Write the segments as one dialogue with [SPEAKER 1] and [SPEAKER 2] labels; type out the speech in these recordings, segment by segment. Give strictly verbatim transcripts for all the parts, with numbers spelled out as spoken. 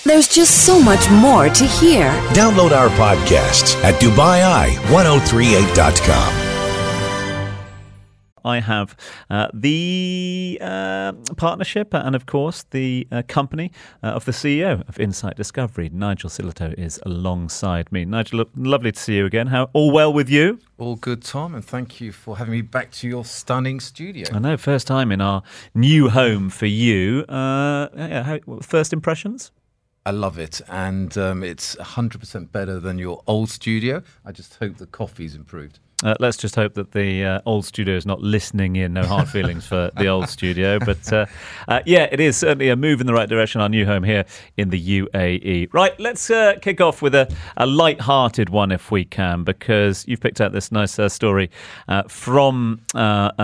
[SPEAKER 1] There's just so much more to hear.
[SPEAKER 2] Download our podcasts at Dubai Eye ten thirty-eight dot com.
[SPEAKER 3] I have uh, the uh, partnership and, of course, the uh, company uh, of the C E O of Insight Discovery. Nigel Sillitoe is alongside me. Nigel, look, lovely to see you again. How all well with you?
[SPEAKER 4] All good, Tom, and thank you for having me back to your stunning studio.
[SPEAKER 3] I know, first time in our new home for you. Uh, yeah, how, first impressions?
[SPEAKER 4] I love it, and um, it's one hundred percent better than your old studio. I just hope the coffee's improved.
[SPEAKER 3] Uh, let's just hope that the uh, old studio is not listening in. No hard feelings for the old studio. But uh, uh, yeah, it is certainly a move in the right direction, our new home here in the U A E. Right, let's uh, kick off with a, a light-hearted one if we can, because you've picked out this nice uh, story uh, from, uh,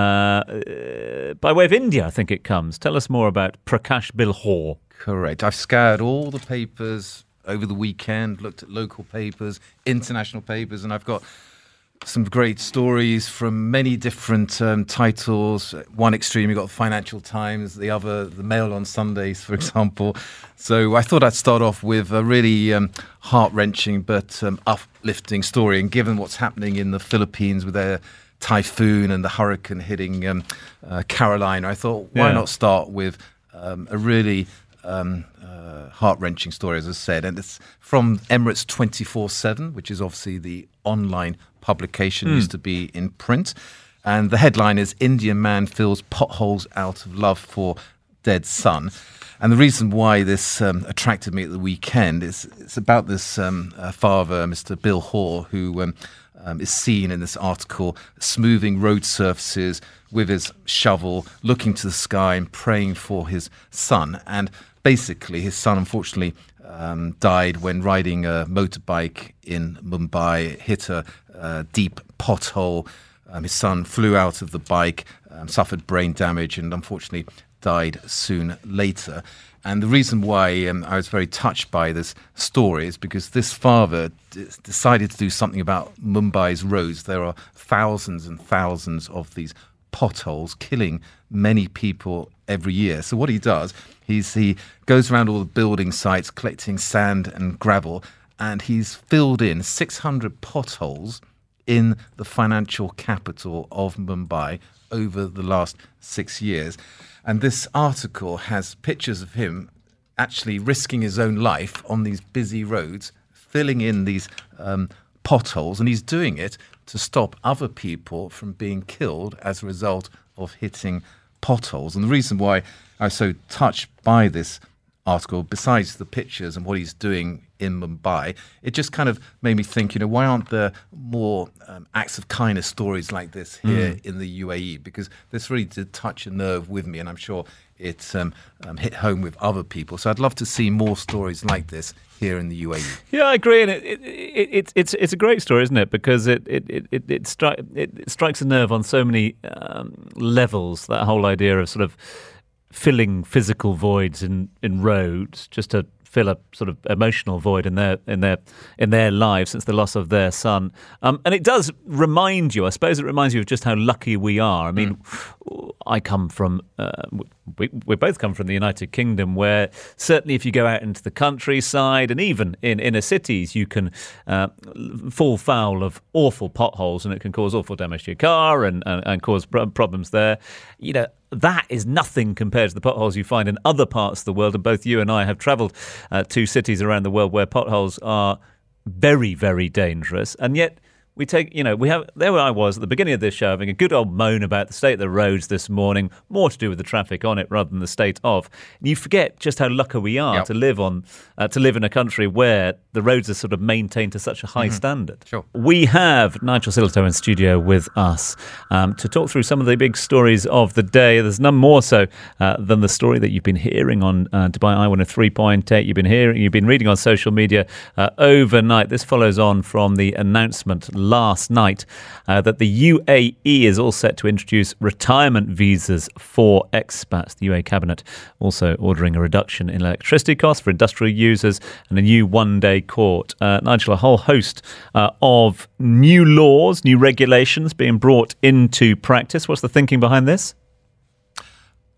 [SPEAKER 3] uh, by way of India, I think it comes. Tell us more about Prakash Bilhor.
[SPEAKER 4] Correct. I've scoured all the papers over the weekend, looked at local papers, international papers, and I've got some great stories from many different um, titles. One extreme, you've got Financial Times, the other, the Mail on Sundays, for example. So I thought I'd start off with a really um, heart-wrenching but um, uplifting story. And given what's happening in the Philippines with their typhoon and the hurricane hitting um, uh, Carolina, I thought, why
[SPEAKER 3] Yeah.
[SPEAKER 4] not start with um, a really Um, uh, heart-wrenching story, as I said, and it's from Emirates twenty-four seven, which is obviously the online publication,
[SPEAKER 3] Mm.
[SPEAKER 4] used to be in print, and the headline is Indian man fills potholes out of love for dead son. And the reason why this um, attracted me at the weekend is it's about this um, uh, father, Mister Bilhor, who um, um, is seen in this article smoothing road surfaces with his shovel, looking to the sky and praying for his son. And basically, his son, unfortunately, um, died when riding a motorbike in Mumbai, hit a uh, deep pothole. Um, his son flew out of the bike, um, suffered brain damage, and unfortunately died soon later. And the reason why um, I was very touched by this story is because this father d- decided to do something about Mumbai's roads. There are thousands and thousands of these potholes, killing many people every year. So what he does, he's, he goes around all the building sites, collecting sand and gravel, and he's filled in six hundred potholes in the financial capital of Mumbai over the last six years. And this article has pictures of him actually risking his own life on these busy roads, filling in these um, potholes, and he's doing it to stop other people from being killed as a result of hitting potholes. And the reason why I was so touched by this article, besides the pictures and what he's doing in Mumbai, it just kind of made me think, you know, why aren't there more um, acts of kindness stories like this here mm. in the U A E? Because this really did touch a nerve with me, and I'm sure it um, um, hit home with other people. So I'd love to see more stories like this here in the U A E.
[SPEAKER 3] Yeah, I agree, and it, it, it, it, it's it's a great story, isn't it? Because it it it it, it, stri- it, it strikes a nerve on so many um, levels. That whole idea of sort of filling physical voids in, in roads just to fill a sort of emotional void in their in their in their lives since the loss of their son. Um, and it does remind you, I suppose, it reminds you of just how lucky we are. I mean, mm. I come from, uh, we we both come from the United Kingdom, where certainly if you go out into the countryside and even in inner cities, you can uh, fall foul of awful potholes, and it can cause awful damage to your car and and, and cause problems there. You know, that is nothing compared to the potholes you find in other parts of the world. And both you and I have travelled uh, to cities around the world where potholes are very, very dangerous. And yet we take, you know, we have, there I was at the beginning of this show having a good old moan about the state of the roads this morning, more to do with the traffic on it rather than the state of. And you forget just how lucky we are yep. to live on, uh, to live in a country where the roads are sort of maintained to such a high mm-hmm. standard.
[SPEAKER 4] Sure. We
[SPEAKER 3] have Nigel Sillitoe in studio with us um, to talk through some of the big stories of the day. There's none more so uh, than the story that you've been hearing on uh, Dubai Eye one oh three point eight. You've been hearing, you've been reading on social media uh, overnight. This follows on from the announcement last night uh, that the U A E is all set to introduce retirement visas for expats. The U A E Cabinet also ordering a reduction in electricity costs for industrial users and a new one-day court. Uh, Nigel, a whole host uh, of new laws, new regulations being brought into practice. What's the thinking behind this?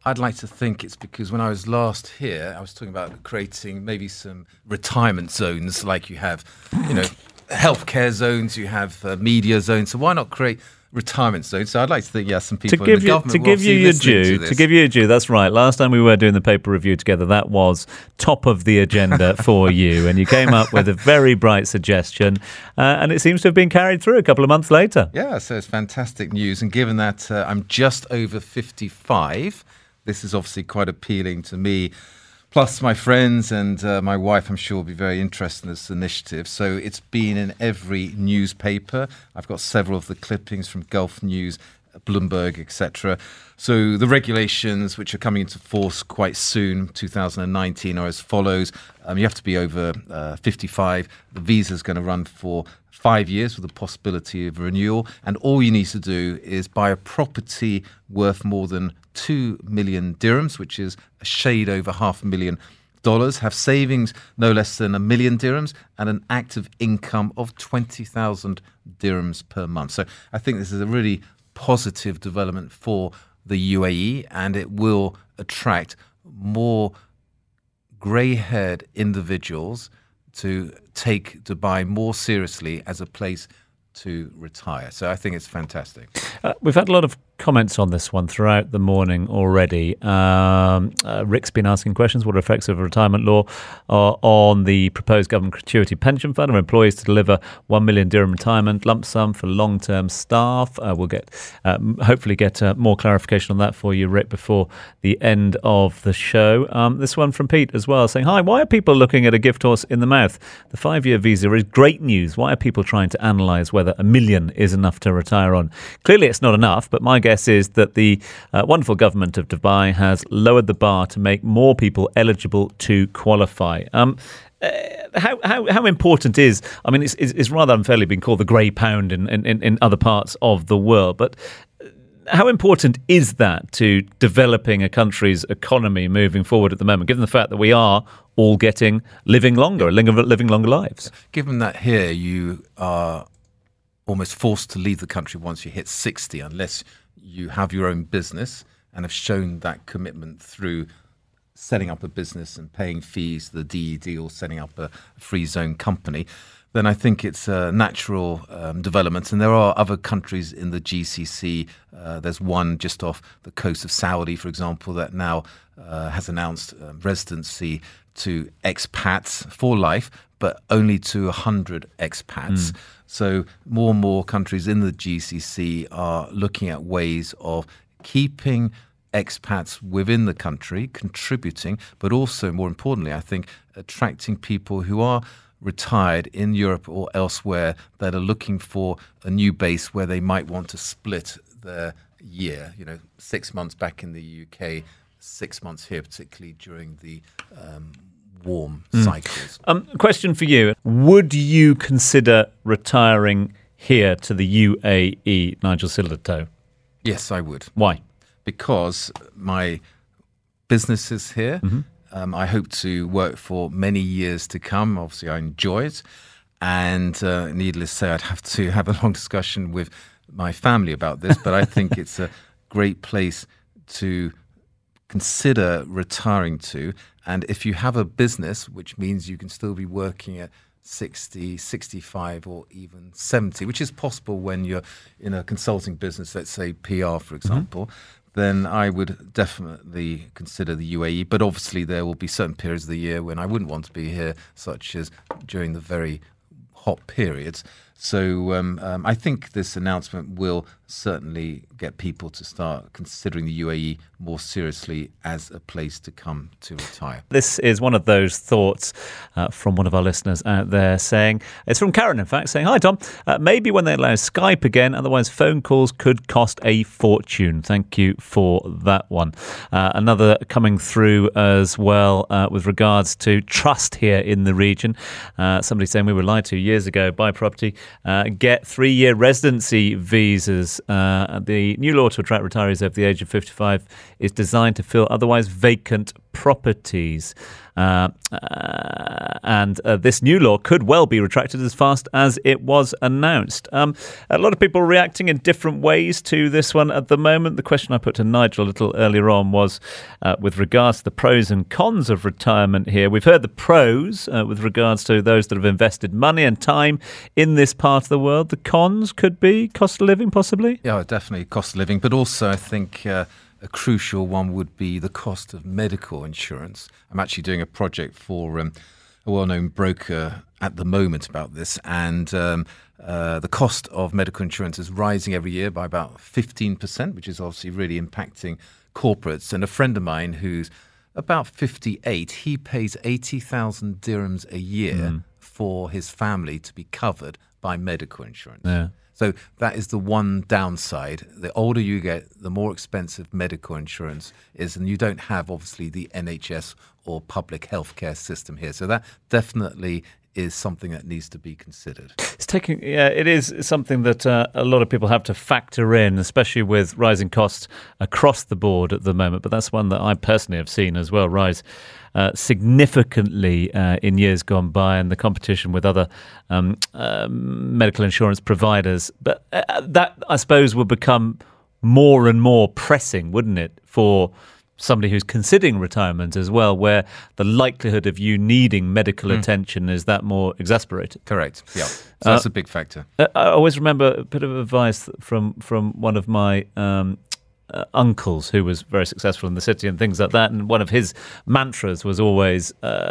[SPEAKER 4] I'd like to think it's because when I was last here, I was talking about creating maybe some retirement zones like you have, you know, healthcare zones, you have uh, media zones. So why not create retirement zones? So I'd like to think, yeah, some people
[SPEAKER 3] to give
[SPEAKER 4] in the
[SPEAKER 3] you,
[SPEAKER 4] government
[SPEAKER 3] to
[SPEAKER 4] will
[SPEAKER 3] give you
[SPEAKER 4] obviously
[SPEAKER 3] your
[SPEAKER 4] listening
[SPEAKER 3] due,
[SPEAKER 4] to
[SPEAKER 3] to,
[SPEAKER 4] this.
[SPEAKER 3] give you your due. That's right. Last time we were doing the paper review together, that was top of the agenda for you, and you came up with a very bright suggestion, uh, and it seems to have been carried through a couple of months later.
[SPEAKER 4] Yeah, so it's fantastic news. And given that uh, I'm just over fifty-five, this is obviously quite appealing to me. Plus, my friends and uh, my wife, I'm sure, will be very interested in this initiative. So it's been in every newspaper. I've got several of the clippings from Gulf News, Bloomberg, et cetera. So the regulations, which are coming into force quite soon, two thousand nineteen, are as follows. Um, you have to be over uh, fifty-five. The visa is going to run for five years with the possibility of renewal. And all you need to do is buy a property worth more than two million dirhams, which is a shade over half a million dollars, have savings no less than a million dirhams, and an active income of twenty thousand dirhams per month. So I think this is a really positive development for the U A E, and it will attract more grey-haired individuals to take Dubai more seriously as a place to retire. So I think it's fantastic.
[SPEAKER 3] Uh, we've had a lot of comments on this one throughout the morning already. Um, uh, Rick's been asking questions. What are effects of retirement law uh, on the proposed government gratuity pension fund of employees to deliver one million dirham retirement lump sum for long-term staff? Uh, we'll get uh, hopefully get uh, more clarification on that for you, Rick, before the end of the show. Um, this one from Pete as well, saying, hi, why are people looking at a gift horse in the mouth? The five-year visa is great news. Why are people trying to analyse whether a million is enough to retire on? Clearly it's not enough, but my guess is that the uh, wonderful government of Dubai has lowered the bar to make more people eligible to qualify. Um, uh, how, how how important is, I mean, it's, it's rather unfairly been called the grey pound in, in, in other parts of the world, but how important is that to developing a country's economy moving forward at the moment, given the fact that we are all getting, living longer, living longer lives?
[SPEAKER 4] Given that here you are almost forced to leave the country once you hit sixty, unless you have your own business and have shown that commitment through setting up a business and paying fees, the D E D, or setting up a free zone company, then I think it's a natural um, development. And there are other countries in the G C C. Uh, there's one just off the coast of Saudi, for example, that now uh, has announced uh, residency to expats for life, but only to one hundred expats. Mm. So more and more countries in the G C C are looking at ways of keeping expats within the country, contributing, but also, more importantly, I think, attracting people who are retired in Europe or elsewhere that are looking for a new base where they might want to split their year, you know, six months back in the U K, six months here, particularly during the um, warm mm. cycles. Um,
[SPEAKER 3] question for you. Would you consider retiring here to the U A E, Nigel Sillitoe?
[SPEAKER 4] Yes, I would.
[SPEAKER 3] Why?
[SPEAKER 4] Because my business is here. Mm-hmm. Um, I hope to work for many years to come. Obviously, I enjoy it. And uh, needless to say, I'd have to have a long discussion with my family about this. But I think it's a great place to consider retiring to. And if you have a business, which means you can still be working at sixty, sixty-five, or even seventy, which is possible when you're in a consulting business, let's say P R, for example, mm-hmm. then I would definitely consider the U A E. But obviously there will be certain periods of the year when I wouldn't want to be here, such as during the very hot periods. So um, um, I think this announcement will certainly get people to start considering the U A E more seriously as a place to come to retire.
[SPEAKER 3] This is one of those thoughts uh, from one of our listeners out there saying, it's from Karen, in fact, saying, hi, Tom, uh, maybe when they allow Skype again, otherwise phone calls could cost a fortune. Thank you for that one. Uh, another coming through as well uh, with regards to trust here in the region. Uh, somebody saying we were lied to years ago, buy property, uh, get three-year residency visas. Uh, the new law to attract retirees over the age of fifty-five is designed to fill otherwise vacant properties. Uh, uh, and uh, this new law could well be retracted as fast as it was announced. Um, a lot of people reacting in different ways to this one at the moment. The question I put to Nigel a little earlier on was uh, with regards to the pros and cons of retirement here. We've heard the pros uh, with regards to those that have invested money and time in this part of the world. The cons could be cost of living, possibly?
[SPEAKER 4] Yeah, definitely cost of living. But also, I think uh, a crucial one would be the cost of medical insurance. I'm actually doing a project for um, a well-known broker at the moment about this. And um, uh, the cost of medical insurance is rising every year by about fifteen percent, which is obviously really impacting corporates. And a friend of mine who's about fifty-eight, he pays eighty thousand dirhams a year mm. for his family to be covered by medical insurance.
[SPEAKER 3] Yeah.
[SPEAKER 4] So that is the one downside. The older you get, the more expensive medical insurance is, and you don't have, obviously, the N H S or public healthcare system here. So that definitely is something that needs to be considered.
[SPEAKER 3] It's taking, yeah, it is something that uh, a lot of people have to factor in, especially with rising costs across the board at the moment. But that's one that I personally have seen as well rise uh, significantly uh, in years gone by, and the competition with other um, uh, medical insurance providers. But uh, that, I suppose, will become more and more pressing, wouldn't it, for somebody who's considering retirement as well, where the likelihood of you needing medical mm. attention is that more exasperated.
[SPEAKER 4] Correct. Yeah. So that's uh, a big factor.
[SPEAKER 3] I always remember a bit of advice from, from one of my um, uh, uncles who was very successful in the city and things like that. And one of his mantras was always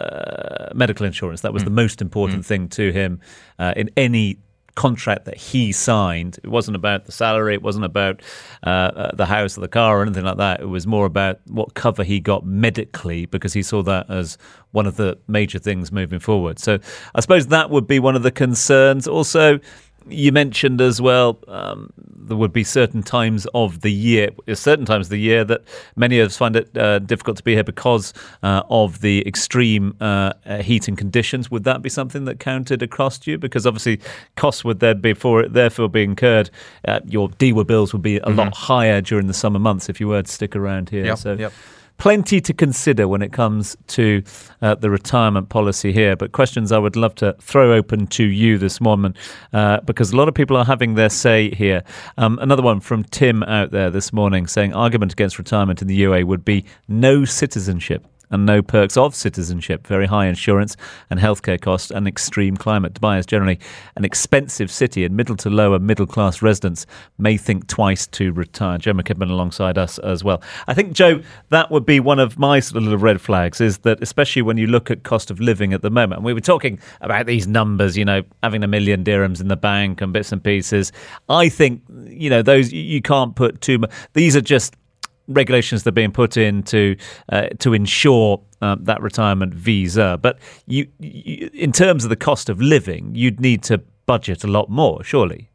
[SPEAKER 3] uh, medical insurance. That was mm. the most important mm. thing to him uh, in any contract that he signed. It wasn't about the salary, it wasn't about uh, uh, the house or the car or anything like that. It was more about what cover he got medically, because he saw that as one of the major things moving forward. So I suppose that would be one of the concerns. Also, you mentioned as well um, there would be certain times of the year, certain times of the year that many of us find it uh, difficult to be here because uh, of the extreme uh, uh, heating conditions. Would that be something that counted across you? Because obviously costs would there be for, therefore be incurred. Uh, your D W A bills would be a mm-hmm. lot higher during the summer months if you were to stick around here.
[SPEAKER 4] Yep,
[SPEAKER 3] so.
[SPEAKER 4] Yep.
[SPEAKER 3] Plenty to consider when it comes to uh, the retirement policy here, but questions I would love to throw open to you this morning uh, because a lot of people are having their say here. Um, another one from Tim out there this morning saying argument against retirement in the U A E would be no citizenship and no perks of citizenship, very high insurance and healthcare costs, and extreme climate. Dubai is generally an expensive city, and middle to lower middle class residents may think twice to retire. Joe McKibben alongside us as well. I think, Joe, that would be one of my sort of little red flags, is that especially when you look at cost of living at the moment, and we were talking about these numbers, you know, having a million dirhams in the bank and bits and pieces. I think, you know, those, you can't put too much. These are just regulations that are being put in to uh, to ensure um, that retirement visa. But you, you, in terms of the cost of living, you'd need to budget a lot more, surely.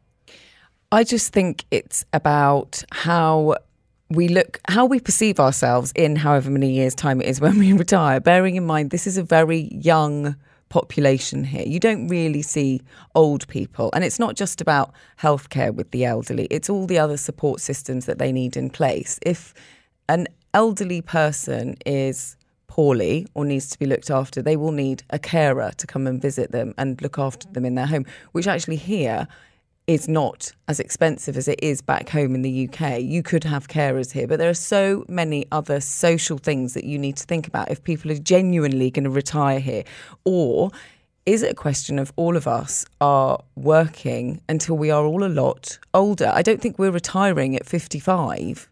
[SPEAKER 5] I just think it's about how we look, how we perceive ourselves in however many years' time it is when we retire, bearing in mind this is a very young population here. You don't really see old people, and it's not just about healthcare with the elderly, it's all the other support systems that they need in place. If an elderly person is poorly or needs to be looked after, they will need a carer to come and visit them and look after them in their home, which actually here is not as expensive as it is back home in the U K. You could have carers here, but there are so many other social things that you need to think about if people are genuinely going to retire here. Or is it a question of all of us are working until we are all a lot older? I don't think we're retiring at fifty-five.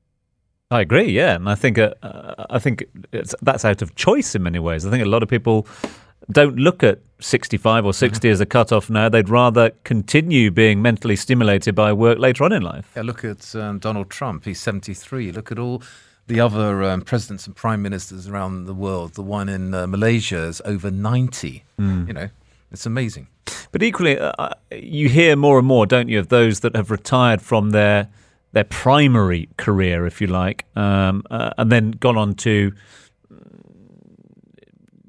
[SPEAKER 3] I agree, yeah, and I think uh, uh, I think it's, that's out of choice in many ways. I think a lot of people don't look at sixty-five or sixty as a cut-off now. They'd rather continue being mentally stimulated by work later on in life.
[SPEAKER 4] Yeah, look at um, Donald Trump. He's seventy-three. Look at all the other um, presidents and prime ministers around the world. The one in uh, Malaysia is over ninety. Mm. You know, it's amazing.
[SPEAKER 3] But equally, uh, you hear more and more, don't you, of those that have retired from their their primary career, if you like, um, uh, and then gone on to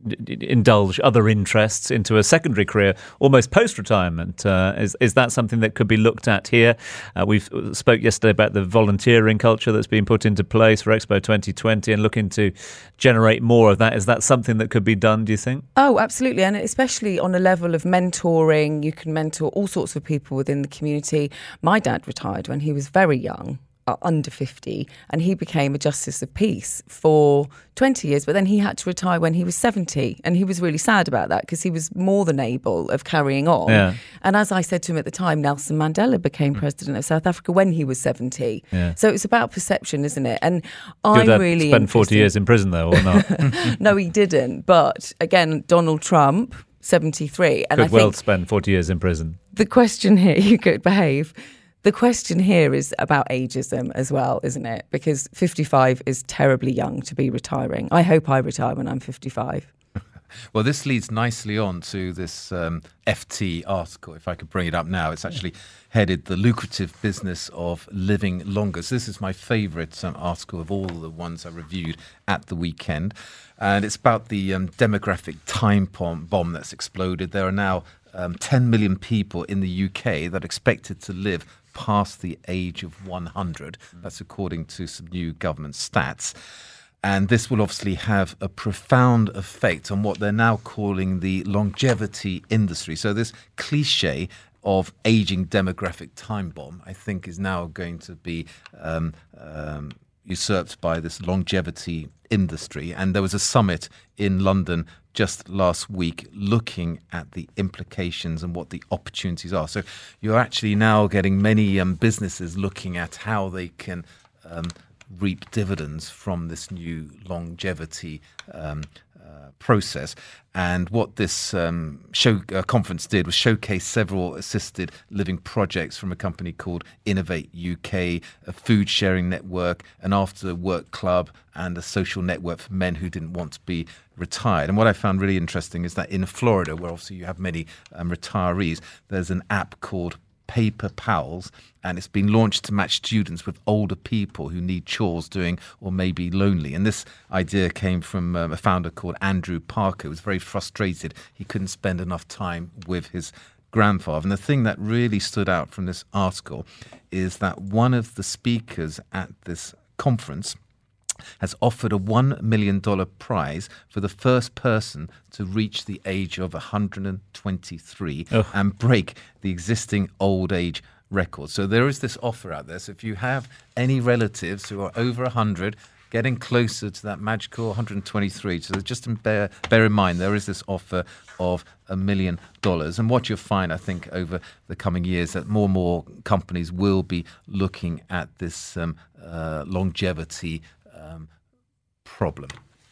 [SPEAKER 3] d- d- indulge other interests into a secondary career, almost post-retirement. Uh, is is that something that could be looked at here? Uh, we spoke yesterday about the volunteering culture that's been put into place for Expo twenty twenty and looking to generate more of that. Is that something that could be done, do you think?
[SPEAKER 5] Oh, absolutely. And especially on a level of mentoring, you can mentor all sorts of people within the community. My dad retired when he was very young, uh, under fifty, and he became a Justice of Peace for twenty years, but then he had to retire when he was seventy, and he was really sad about that because he was more than able of carrying on.
[SPEAKER 3] Yeah.
[SPEAKER 5] And as I said to him at the time, Nelson Mandela became president of South Africa when he was seventy.
[SPEAKER 3] Yeah.
[SPEAKER 5] So it's about perception, isn't it? And
[SPEAKER 3] Your
[SPEAKER 5] I'm
[SPEAKER 3] dad
[SPEAKER 5] really
[SPEAKER 3] spent forty
[SPEAKER 5] interested-
[SPEAKER 3] years in prison, though, or not?
[SPEAKER 5] No, he didn't. But again, Donald Trump, seventy-three. And
[SPEAKER 3] Could
[SPEAKER 5] I
[SPEAKER 3] well
[SPEAKER 5] think
[SPEAKER 3] spend forty years in prison.
[SPEAKER 5] the question here, you could behave. The question here is about ageism as well, isn't it? Because fifty-five is terribly young to be retiring. I hope I retire when I'm fifty-five.
[SPEAKER 4] Well, this leads nicely on to this um, F T article, if I could bring it up now. It's actually headed The Lucrative Business of Living Longer. So this is my favourite um, article of all the ones I reviewed at the weekend. And it's about the um, demographic time bomb, bomb that's exploded. There are now um, ten million people in the U K that are expected to live past the age of one hundred. That's according to some new government stats. And this will obviously have a profound effect on what they're now calling the longevity industry. So this cliche of aging demographic time bomb, I think, is now going to be um, um, usurped by this longevity industry. And there was a summit in London just last week looking at the implications and what the opportunities are. So you're actually now getting many um, businesses looking at how they can um, reap dividends from this new longevity um, uh, process. And what this um, show uh, conference did was showcase several assisted living projects from a company called Innovate U K, a food sharing network, an after work club, and a social network for men who didn't want to be retired. And what I found really interesting is that in Florida, where obviously you have many um, retirees, there's an app called Paper Pals, and it's been launched to match students with older people who need chores doing or may be lonely. And this idea came from um, a founder called Andrew Parker, who was very frustrated he couldn't spend enough time with his grandfather. And the thing that really stood out from this article is that one of the speakers at this conference has offered a one million dollars prize for the first person to reach the age of one hundred twenty-three
[SPEAKER 3] oh.
[SPEAKER 4] and break the existing old age record. So there is this offer out there. So if you have any relatives who are over one hundred, getting closer to that magical one hundred twenty-three, so just bear, bear in mind there is this offer of a million dollars. And what you'll find, I think, over the coming years, that more and more companies will be looking at this um, uh, longevity Um, problem.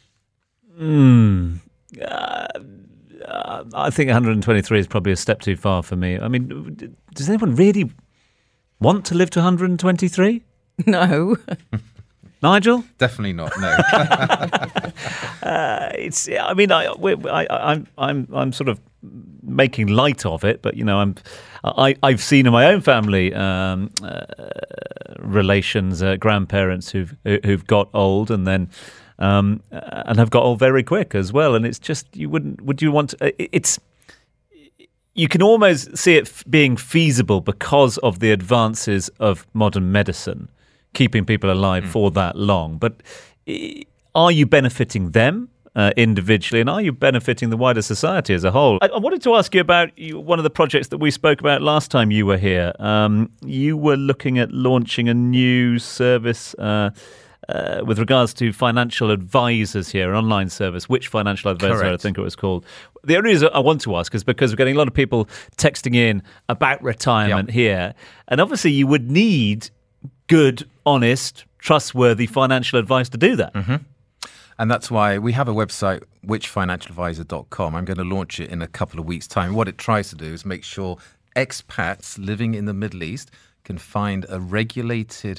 [SPEAKER 3] Mm. Uh, uh, I think one hundred twenty-three is probably a step too far for me. I mean, does anyone really want to live to one hundred twenty-three?
[SPEAKER 5] No.
[SPEAKER 3] Nigel?
[SPEAKER 4] Definitely not. No.
[SPEAKER 3] uh, it's. I mean, I, I, I'm, I'm, I'm sort of making light of it, but you know, I'm. I, I've seen in my own family um, uh, relations, uh, grandparents who've who've got old and then um, and have got old very quick as well. And it's just you wouldn't. Would you want? To, it's. You can almost see it f- being feasible because of the advances of modern medicine, keeping people alive mm. for that long. But are you benefiting them uh, individually, and are you benefiting the wider society as a whole? I, I wanted to ask you about you, one of the projects that we spoke about last time you were here. Um, you were looking at launching a new service uh, uh, with regards to financial advisors here, an online service, Which Financial Advisor,
[SPEAKER 4] Correct.
[SPEAKER 3] I think it was called. The only reason I want to ask is because we're getting a lot of people texting in about retirement
[SPEAKER 4] Yep.
[SPEAKER 3] here, and obviously you would need good, honest, trustworthy financial advice to do that.
[SPEAKER 4] Mm-hmm. And that's why we have a website, which financial advisor dot com. I'm going to launch it in a couple of weeks' time. What it tries to do is make sure expats living in the Middle East can find a regulated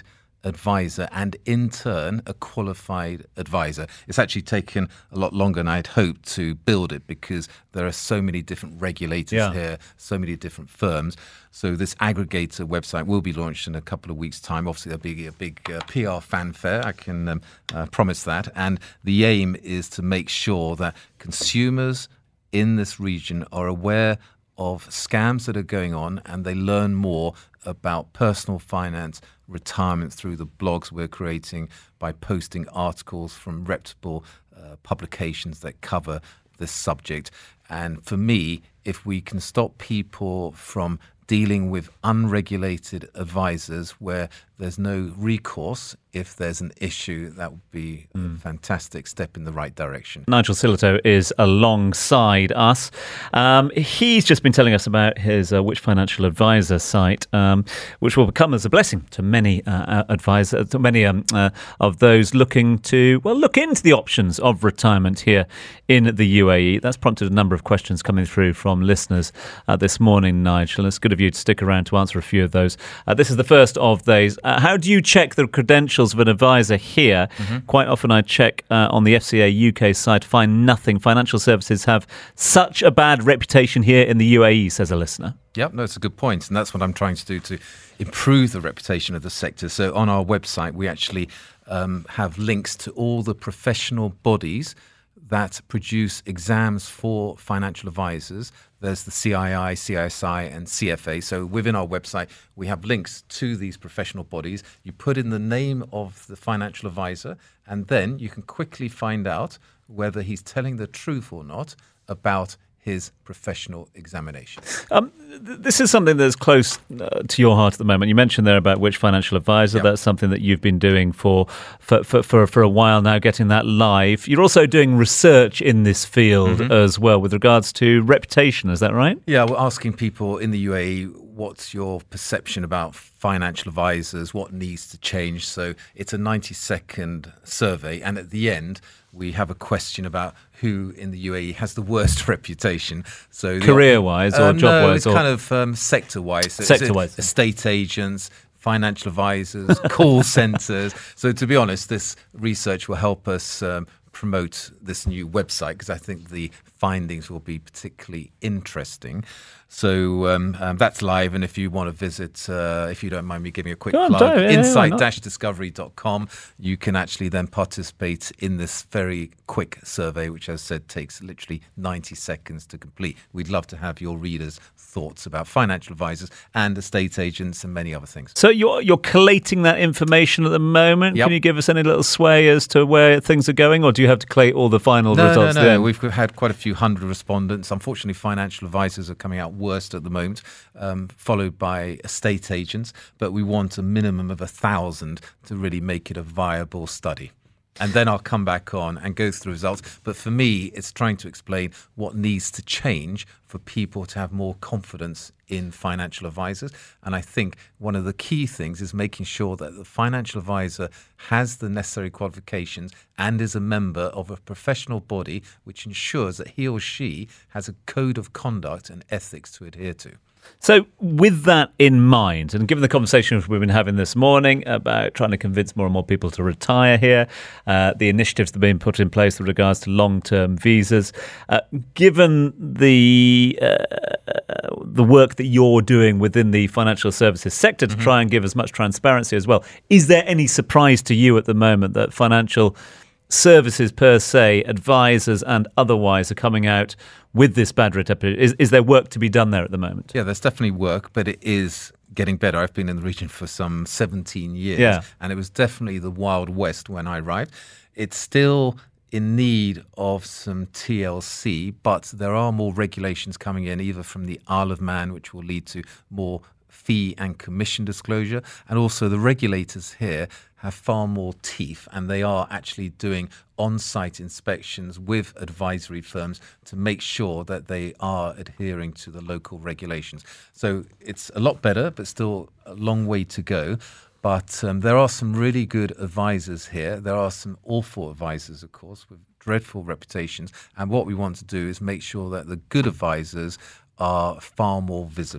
[SPEAKER 4] advisor and in turn a qualified advisor. It's actually taken a lot longer than I'd hoped to build it because there are so many different regulators
[SPEAKER 3] Yeah.
[SPEAKER 4] here, so many different firms. So this aggregator website will be launched in a couple of weeks' time. Obviously, there'll be a big uh, P R fanfare, I can um, uh, promise that. And the aim is to make sure that consumers in this region are aware of scams that are going on and they learn more about personal finance, retirement through the blogs we're creating by posting articles from reputable uh, publications that cover this subject. And for me, if we can stop people from dealing with unregulated advisors where there's no recourse if there's an issue, that would be mm. a fantastic step in the right direction.
[SPEAKER 3] Nigel Sillitoe is alongside us. Um, he's just been telling us about his uh, Which Financial Advisor site, um, which will become as a blessing to many uh, advisors, to many um, uh, of those looking to, well, look into the options of retirement here in the U A E. That's prompted a number of questions coming through from listeners uh, this morning, Nigel. It's good of you to stick around to answer a few of those. Uh, this is the first of these. Uh, how do you check the credentials of an advisor here? Mm-hmm. Quite often I check uh, on the F C A U K site, find nothing. Financial services have such a bad reputation here in the U A E, says a listener.
[SPEAKER 4] Yep, no, it's a good point. And that's what I'm trying to do to improve the reputation of the sector. So on our website, we actually um, have links to all the professional bodies that produce exams for financial advisors. There's the C I I, C I S I and C F A. So within our website, we have links to these professional bodies. You put in the name of the financial advisor, and then you can quickly find out whether he's telling the truth or not about his professional examination. Um,
[SPEAKER 3] th- this is something that's close uh, to your heart at the moment. You mentioned there about Which Financial Advisor. Yep. That's something that you've been doing for for, for, for for a while now, getting that live. You're also doing research in this field mm-hmm. as well with regards to reputation. Is that right?
[SPEAKER 4] Yeah, we're asking people in the U A E, what's your perception about financial advisors? What needs to change? So it's a ninety second survey. And at the end, we have a question about who in the U A E has the worst reputation. So
[SPEAKER 3] career-wise or
[SPEAKER 4] um,
[SPEAKER 3] job-wise?
[SPEAKER 4] No, it's
[SPEAKER 3] or...
[SPEAKER 4] kind of um, sector-wise. So
[SPEAKER 3] sector-wise.
[SPEAKER 4] Estate agents, financial advisors, call centres. So to be honest, this research will help us um, promote this new website because I think the findings will be particularly interesting. So um, um, that's live, and if you want to visit, uh, if you don't mind me giving a quick
[SPEAKER 3] on,
[SPEAKER 4] plug,
[SPEAKER 3] yeah,
[SPEAKER 4] insight dash discovery dot com, you can actually then participate in this very quick survey, which, as I said, takes literally ninety seconds to complete. We'd love to have your readers' thoughts about financial advisors and estate agents and many other things.
[SPEAKER 3] So you're you're collating that information at the moment.
[SPEAKER 4] Yep.
[SPEAKER 3] Can you give us any little sway as to where things are going, or do you have to collate all the final
[SPEAKER 4] no,
[SPEAKER 3] results?
[SPEAKER 4] No, no,
[SPEAKER 3] then?
[SPEAKER 4] We've had quite a few hundred respondents. Unfortunately, financial advisors are coming out worst at the moment, um, followed by estate agents. But we want a minimum of a thousand to really make it a viable study. And then I'll come back on and go through results. But for me, it's trying to explain what needs to change for people to have more confidence in financial advisors. And I think one of the key things is making sure that the financial advisor has the necessary qualifications and is a member of a professional body which ensures that he or she has a code of conduct and ethics to adhere to.
[SPEAKER 3] So with that in mind, and given the conversations we've been having this morning about trying to convince more and more people to retire here, uh, the initiatives that have been put in place with regards to long-term visas, uh, given the uh, the work that you're doing within the financial services sector to mm-hmm. try and give as much transparency as well, is there any surprise to you at the moment that financial services per se, advisors and otherwise, are coming out with this bad reputation? Is, is there work to be done there at the moment?
[SPEAKER 4] Yeah, there's definitely work, but it is getting better. I've been in the region for some seventeen years,
[SPEAKER 3] yeah.
[SPEAKER 4] and it was definitely the Wild West when I arrived. It's still in need of some T L C, but there are more regulations coming in, either from the Isle of Man, which will lead to more fee and commission disclosure, and also the regulators here have far more teeth, and they are actually doing on-site inspections with advisory firms to make sure that they are adhering to the local regulations. So it's a lot better, but still a long way to go. But um, there are some really good advisors here. There are some awful advisors, of course, with dreadful reputations. And what we want to do is make sure that the good advisors are far more visible.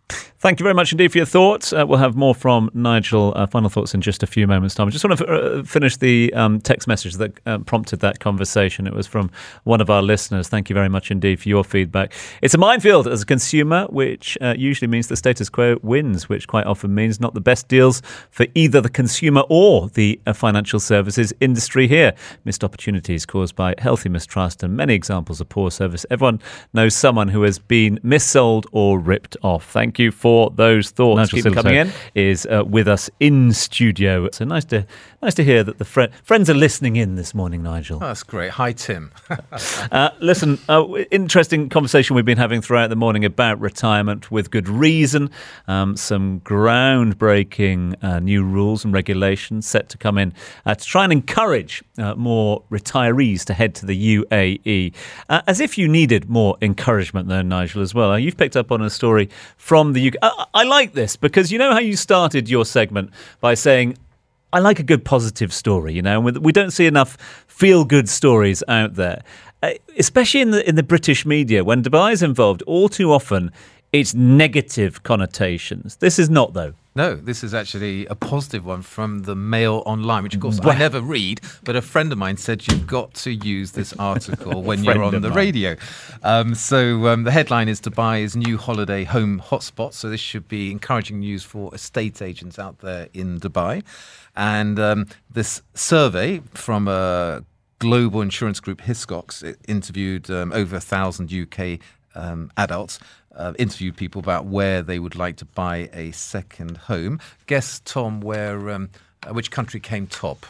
[SPEAKER 3] Thank you very much indeed for your thoughts. Uh, we'll have more from Nigel, uh, final thoughts in just a few moments' time. I just want to f- uh, finish the um, text message that uh, prompted that conversation. It was from one of our listeners. Thank you very much indeed for your feedback. It's a minefield as a consumer, which uh, usually means the status quo wins, which quite often means not the best deals for either the consumer or the uh, financial services industry here. Missed opportunities caused by healthy mistrust and many examples of poor service. Everyone knows someone who has been missold or ripped off. Thank you for those thoughts.
[SPEAKER 6] Nigel
[SPEAKER 3] Keep them coming in. Is uh, with us in studio. So nice to nice to hear that the fri- friends are listening in this morning, Nigel.
[SPEAKER 4] Oh, that's great. Hi, Tim.
[SPEAKER 3] uh, listen, uh, interesting conversation we've been having throughout the morning about retirement with good reason. Um, some groundbreaking uh, new rules and regulations set to come in uh, to try and encourage uh, more retirees to head to the U A E. Uh, as if you needed more encouragement, though, Nigel, as well. Uh, you've picked up on a story from the U K. I, I like this because you know how you started your segment by saying, I like a good positive story, you know, and we don't see enough feel-good stories out there, uh, especially in the in the British media. When Dubai is involved, all too often it's negative connotations. This is not, though.
[SPEAKER 4] No, this is actually a positive one from the Mail Online, which, of course, I never read, but a friend of mine said you've got to use this article when you're on the mine. radio. Um, so um, the headline is Dubai's new holiday home hotspot. So this should be encouraging news for estate agents out there in Dubai. And um, this survey from a global insurance group, Hiscox, it interviewed um, over a thousand U K um, adults. Uh, interviewed people about where they would like to buy a second home. Guess, Tom, where um, uh, which country came top?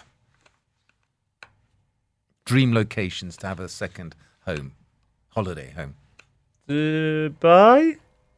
[SPEAKER 4] Dream locations to have a second home, holiday home.
[SPEAKER 3] Dubai?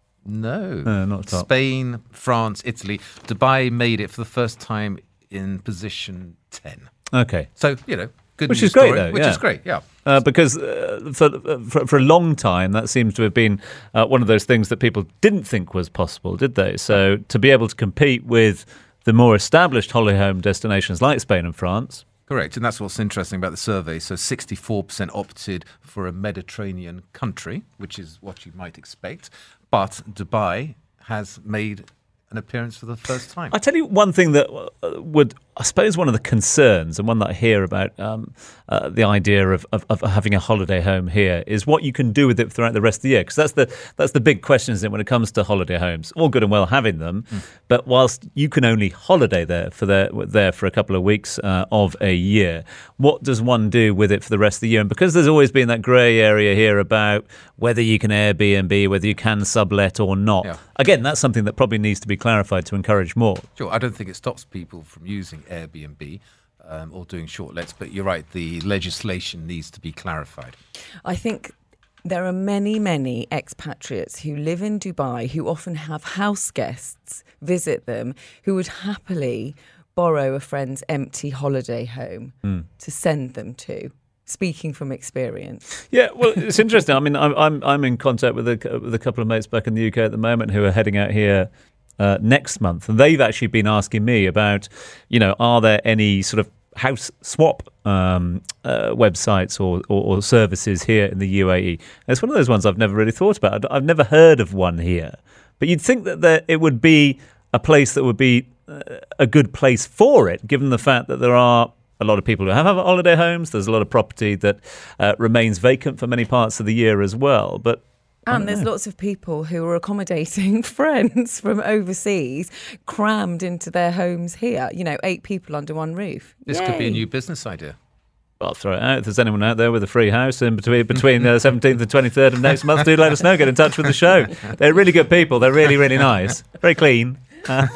[SPEAKER 4] No,
[SPEAKER 3] no not top.
[SPEAKER 4] Spain, France, Italy. Dubai made it for the first time in position ten.
[SPEAKER 3] Okay,
[SPEAKER 4] so you know. Good
[SPEAKER 3] which
[SPEAKER 4] news
[SPEAKER 3] is great,
[SPEAKER 4] story,
[SPEAKER 3] though.
[SPEAKER 4] Which
[SPEAKER 3] yeah.
[SPEAKER 4] is great, yeah.
[SPEAKER 3] Uh, because uh, for, for for a long time, that seems to have been uh, one of those things that people didn't think was possible, did they? So to be able to compete with the more established holiday home destinations like Spain and France.
[SPEAKER 4] Correct, and that's what's interesting about the survey. So sixty-four percent opted for a Mediterranean country, which is what you might expect. But Dubai has made an appearance for the first time.
[SPEAKER 3] I tell you one thing that would, I suppose, one of the concerns and one that I hear about um, uh, the idea of, of, of having a holiday home here is what you can do with it throughout the rest of the year. Because that's the that's the big question, isn't it, when it comes to holiday homes? All good and well having them, mm. but whilst you can only holiday there for the, there for a couple of weeks uh, of a year, what does one do with it for the rest of the year? And because there's always been that grey area here about whether you can Airbnb, whether you can sublet or not. Yeah. Again, that's something that probably needs to be clarified to encourage more.
[SPEAKER 4] Sure, I don't think it stops people from using Airbnb um, or doing short lets, but you're right, the legislation needs to be clarified.
[SPEAKER 5] I think there are many, many expatriates who live in Dubai who often have house guests visit them who would happily borrow a friend's empty holiday home mm. to send them to. Speaking from experience.
[SPEAKER 3] Yeah, well, it's interesting. I mean, I'm I'm I'm in contact with a with a couple of mates back in the U K at the moment who are heading out here uh, next month, and they've actually been asking me about, you know, are there any sort of house swap um, uh, websites or, or, or services here in the U A E? And it's one of those ones I've never really thought about. I've never heard of one here, but you'd think that there, it would be a place that would be uh, a good place for it, given the fact that there are a lot of people who have holiday homes. There's a lot of property that uh, remains vacant for many parts of the year as well. But
[SPEAKER 5] And there's know. lots of people who are accommodating friends from overseas crammed into their homes here. You know, eight people under one roof.
[SPEAKER 4] This
[SPEAKER 5] Yay.
[SPEAKER 4] could be a new business idea.
[SPEAKER 3] I'll throw it out. If there's anyone out there with a free house in between between the seventeenth and twenty-third of next month, do let us know. Get in touch with the show. They're really good people. They're really, really nice. Very clean. Uh,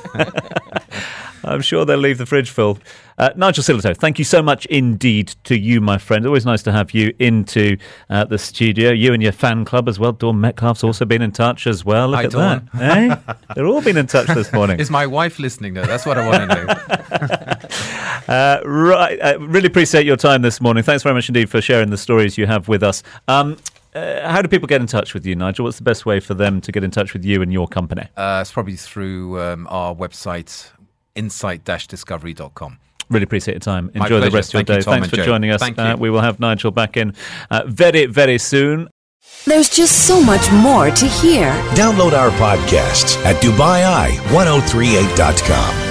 [SPEAKER 3] I'm sure they'll leave the fridge full. Uh, Nigel Sillitoe, thank you so much indeed to you, my friend. Always nice to have you into uh, the studio. You and your fan club as well. Dawn Metcalf's also been in touch as well. Look
[SPEAKER 4] Hi,
[SPEAKER 3] at
[SPEAKER 4] Dawn.
[SPEAKER 3] that. Eh? They're all been in touch this morning.
[SPEAKER 4] Is my wife listening though? That's what I want to know.
[SPEAKER 3] uh, right. Uh, really appreciate your time this morning. Thanks very much indeed for sharing the stories you have with us. Um, Uh, how do people get in touch with you, Nigel? What's the best way for them to get in touch with you and your company?
[SPEAKER 4] Uh, it's probably through um, our website, insight dash discovery dot com.
[SPEAKER 3] Really appreciate your time.
[SPEAKER 4] My
[SPEAKER 3] Enjoy
[SPEAKER 4] pleasure.
[SPEAKER 3] the rest of your
[SPEAKER 4] Thank
[SPEAKER 3] day.
[SPEAKER 4] you, Tom
[SPEAKER 3] Thanks
[SPEAKER 4] and
[SPEAKER 3] for
[SPEAKER 4] Joe.
[SPEAKER 3] joining us.
[SPEAKER 4] Thank
[SPEAKER 3] Uh,
[SPEAKER 4] you.
[SPEAKER 3] we will have Nigel back in uh, very, very soon.
[SPEAKER 1] There's just so much more to hear.
[SPEAKER 2] Download our podcasts at Dubai Eye ten thirty-eight dot com.